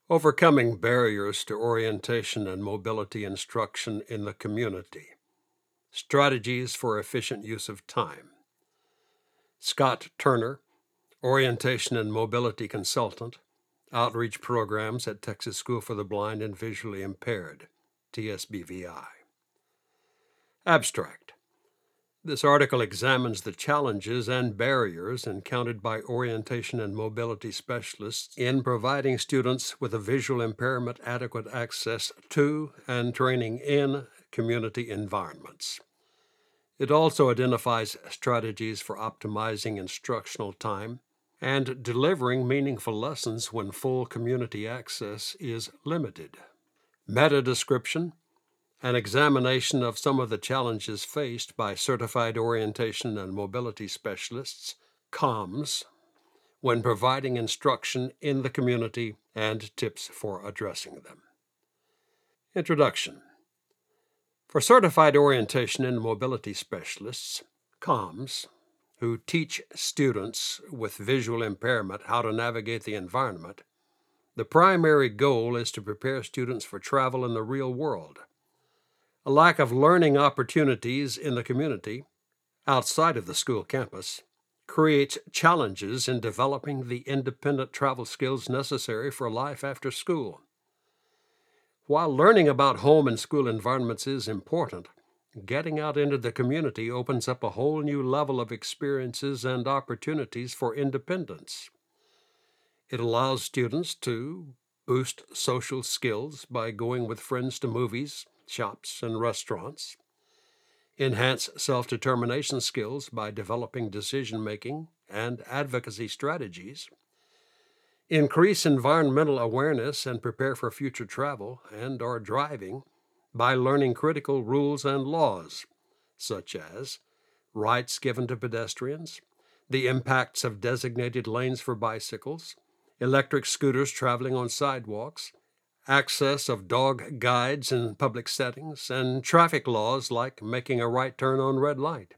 Overcoming barriers to orientation and mobility instruction in the community. Strategies for efficient use of time. Scott Turner, Orientation and Mobility Consultant, Outreach Programs at Texas School for the Blind and Visually Impaired, TSBVI. Abstract. This article examines the challenges and barriers encountered by orientation and mobility specialists in providing students with a visual impairment adequate access to and training in community environments. It also identifies strategies for optimizing instructional time and delivering meaningful lessons when full community access is limited. Meta description. An examination of some of the challenges faced by certified orientation and mobility specialists, COMS, when providing instruction in the community and tips for addressing them. Introduction. For certified orientation and mobility specialists, COMS, who teach students with visual impairment how to navigate the environment, the primary goal is to prepare students for travel in the real world. A lack of learning opportunities in the community, outside of the school campus, creates challenges in developing the independent travel skills necessary for life after school. While learning about home and school environments is important, getting out into the community opens up a whole new level of experiences and opportunities for independence. It allows students to boost social skills by going with friends to movies, shops, and restaurants, enhance self-determination skills by developing decision-making and advocacy strategies, increase environmental awareness and prepare for future travel and/or driving by learning critical rules and laws, such as rights given to pedestrians, the impacts of designated lanes for bicycles, electric scooters traveling on sidewalks, access of dog guides in public settings, and traffic laws like making a right turn on red light.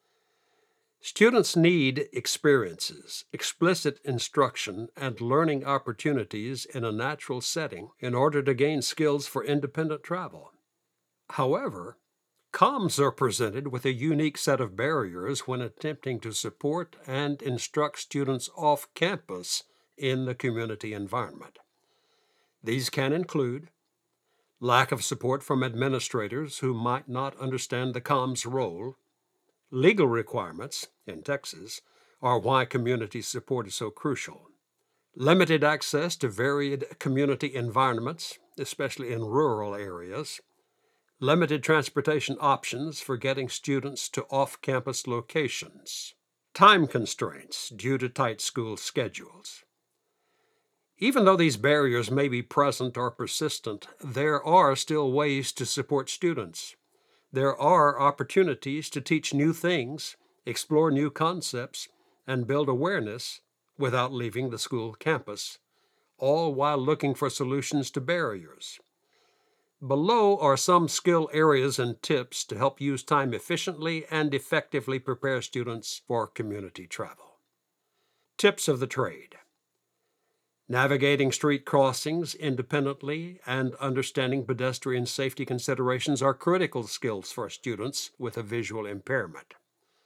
Students need experiences, explicit instruction, and learning opportunities in a natural setting in order to gain skills for independent travel. However, COMS are presented with a unique set of barriers when attempting to support and instruct students off campus in the community environment. These can include lack of support from administrators who might not understand the COMS role. Legal requirements, in Texas, are why community support is so crucial. Limited access to varied community environments, especially in rural areas. Limited transportation options for getting students to off-campus locations. Time constraints due to tight school schedules. Even though these barriers may be present or persistent, there are still ways to support students. There are opportunities to teach new things, explore new concepts, and build awareness without leaving the school campus, all while looking for solutions to barriers. Below are some skill areas and tips to help use time efficiently and effectively prepare students for community travel. Tips of the trade. Navigating street crossings independently and understanding pedestrian safety considerations are critical skills for students with a visual impairment.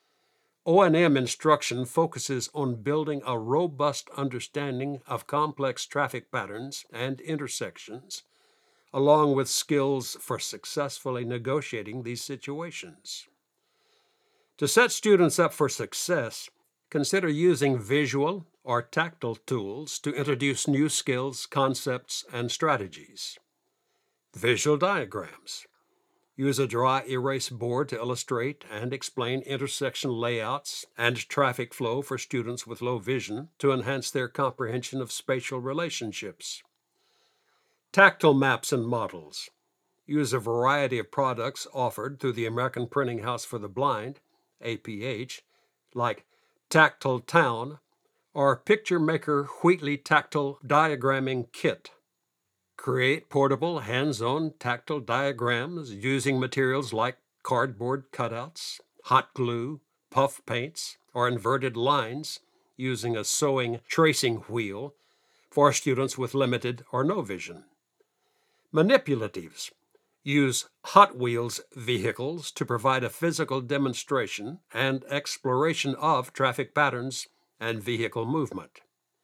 O&M instruction focuses on building a robust understanding of complex traffic patterns and intersections, along with skills for successfully negotiating these situations. To set students up for success, consider using visual or tactile tools to introduce new skills, concepts, and strategies. Visual diagrams. Use a dry erase board to illustrate and explain intersection layouts and traffic flow for students with low vision to enhance their comprehension of spatial relationships. Tactile maps and models. Use a variety of products offered through the American Printing House for the Blind, APH, like Tactile Town, or Picture Maker Wheatley Tactile Diagramming Kit. Create portable, hands-on tactile diagrams using materials like cardboard cutouts, hot glue, puff paints, or inverted lines using a sewing tracing wheel for students with limited or no vision. Manipulatives use Hot Wheels vehicles to provide a physical demonstration and exploration of traffic patterns and vehicle movement.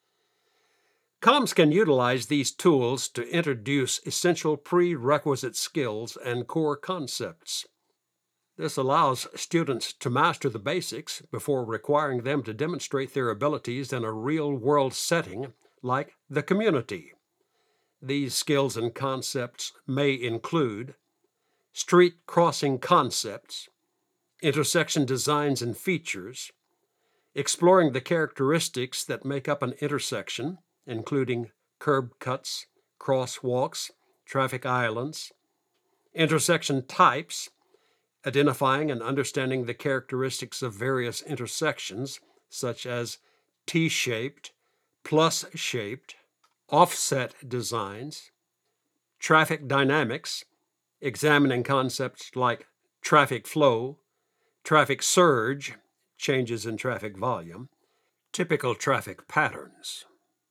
Comms can utilize these tools to introduce essential prerequisite skills and core concepts. This allows students to master the basics before requiring them to demonstrate their abilities in a real-world setting like the community. These skills and concepts may include street crossing concepts, intersection designs and features, exploring the characteristics that make up an intersection, including curb cuts, crosswalks, traffic islands, intersection types, identifying and understanding the characteristics of various intersections, such as T-shaped, plus-shaped, offset designs, traffic dynamics, examining concepts like traffic flow, traffic surge, changes in traffic volume, typical traffic patterns.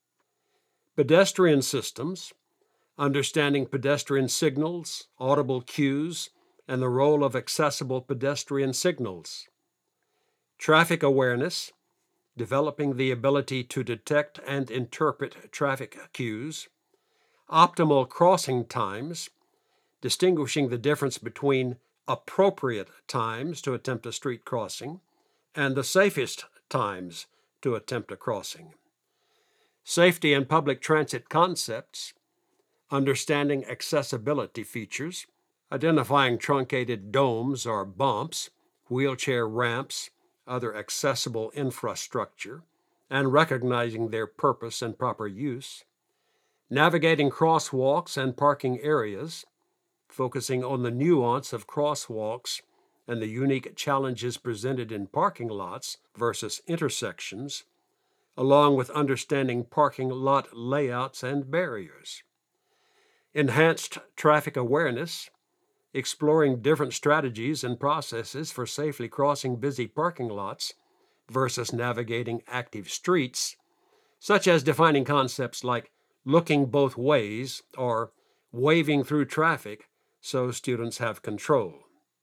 Pedestrian systems, understanding pedestrian signals, audible cues, and the role of accessible pedestrian signals. Traffic awareness, developing the ability to detect and interpret traffic cues. Optimal crossing times, distinguishing the difference between appropriate times to attempt a street crossing and the safest times to attempt a crossing. Safety and public transit concepts, understanding accessibility features, identifying truncated domes or bumps, wheelchair ramps, other accessible infrastructure, and recognizing their purpose and proper use. Navigating crosswalks and parking areas, focusing on the nuance of crosswalks and the unique challenges presented in parking lots versus intersections, along with understanding parking lot layouts and barriers. Enhanced traffic awareness, exploring different strategies and processes for safely crossing busy parking lots versus navigating active streets, such as defining concepts like looking both ways or waving through traffic so students have control.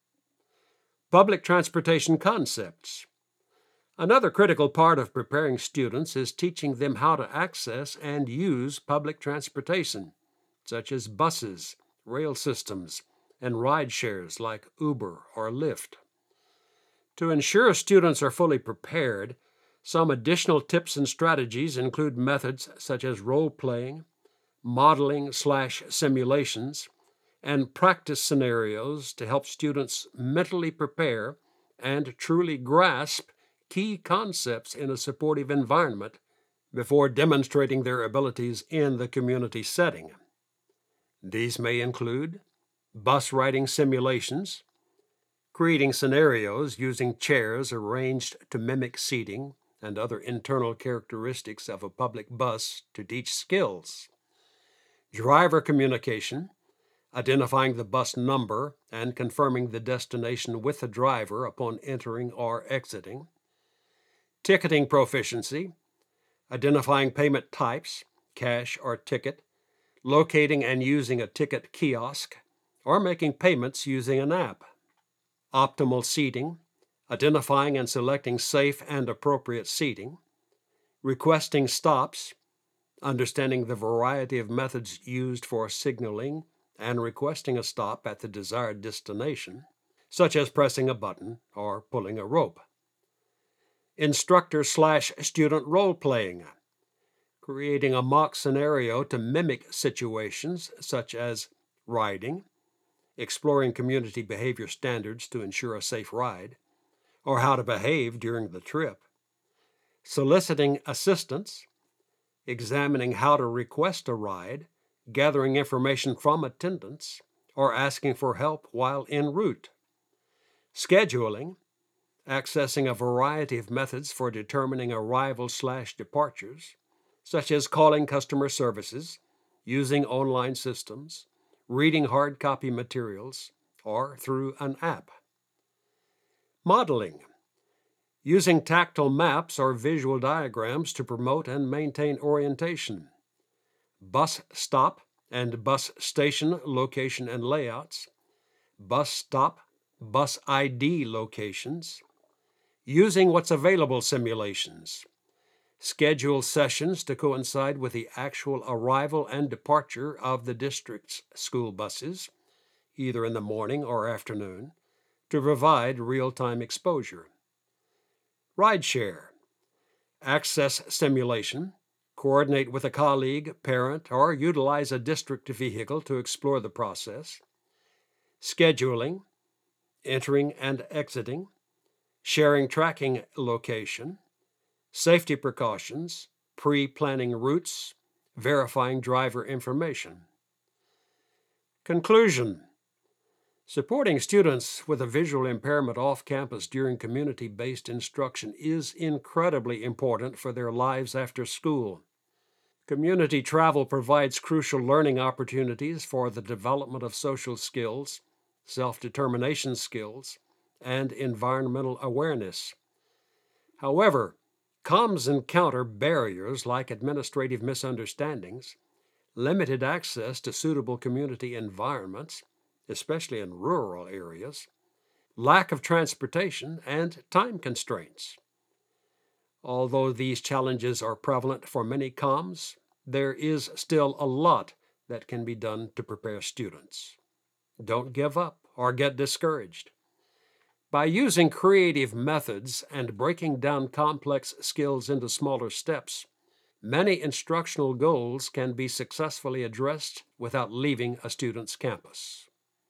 Public transportation concepts. Another critical part of preparing students is teaching them how to access and use public transportation, such as buses, rail systems, and ride shares like Uber or Lyft. To ensure students are fully prepared, some additional tips and strategies include methods such as role-playing, modeling/simulations, and practice scenarios to help students mentally prepare and truly grasp key concepts in a supportive environment before demonstrating their abilities in the community setting. These may include bus riding simulations, creating scenarios using chairs arranged to mimic seating and other internal characteristics of a public bus to teach skills, driver communication, identifying the bus number and confirming the destination with the driver upon entering or exiting, ticketing proficiency, identifying payment types, cash or ticket, locating and using a ticket kiosk, or making payments using an app. Optimal seating, identifying and selecting safe and appropriate seating, requesting stops, understanding the variety of methods used for signaling and requesting a stop at the desired destination, such as pressing a button or pulling a rope. Instructor/student role-playing, creating a mock scenario to mimic situations such as riding, exploring community behavior standards to ensure a safe ride, or how to behave during the trip, soliciting assistance, examining how to request a ride, gathering information from attendants, or asking for help while en route, scheduling, accessing a variety of methods for determining arrivals/departures, such as calling customer services, using online systems, reading hard copy materials, or through an app. Modeling, using tactile maps or visual diagrams to promote and maintain orientation, bus stop and bus station location and layouts, bus stop, bus ID locations, using what's available simulations, schedule sessions to coincide with the actual arrival and departure of the district's school buses, either in the morning or afternoon, to provide real-time exposure. Rideshare, access simulation, coordinate with a colleague, parent, or utilize a district vehicle to explore the process. Scheduling, entering and exiting, sharing tracking location, safety precautions, pre-planning routes, verifying driver information. Conclusion: supporting students with a visual impairment off campus during community-based instruction is incredibly important for their lives after school. Community travel provides crucial learning opportunities for the development of social skills, self-determination skills, and environmental awareness. However, comms encounter barriers like administrative misunderstandings, limited access to suitable community environments, especially in rural areas, lack of transportation, and time constraints. Although these challenges are prevalent for many comms, there is still a lot that can be done to prepare students. Don't give up or get discouraged. By using creative methods and breaking down complex skills into smaller steps, many instructional goals can be successfully addressed without leaving a student's campus.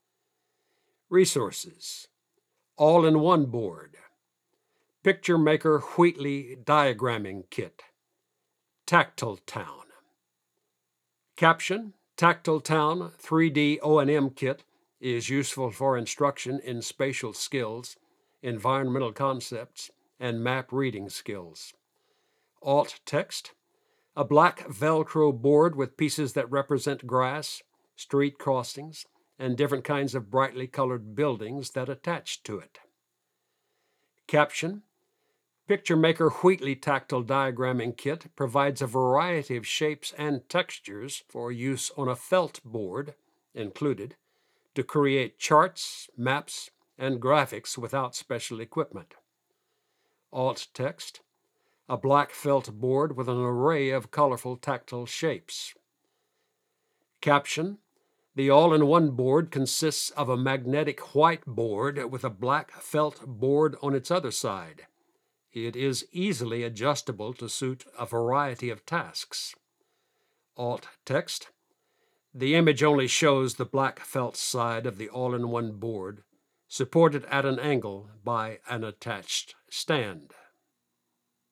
Resources: All-in-One Board, Picture Maker Wheatley Diagramming Kit, Tactile Town. Caption: Tactile Town 3D O&M Kit is useful for instruction in spatial skills, environmental concepts, and map reading skills. Alt text: a black Velcro board with pieces that represent grass, street crossings, and different kinds of brightly colored buildings that attach to it. Caption: Picture Maker Wheatley Tactile Diagramming Kit provides a variety of shapes and textures for use on a felt board, included, to create charts, maps, and graphics without special equipment. Alt text: a black felt board with an array of colorful tactile shapes. Caption: the all-in-one board consists of a magnetic white board with a black felt board on its other side. It is easily adjustable to suit a variety of tasks. Alt text: the image only shows the black felt side of the all-in-one board, supported at an angle by an attached stand.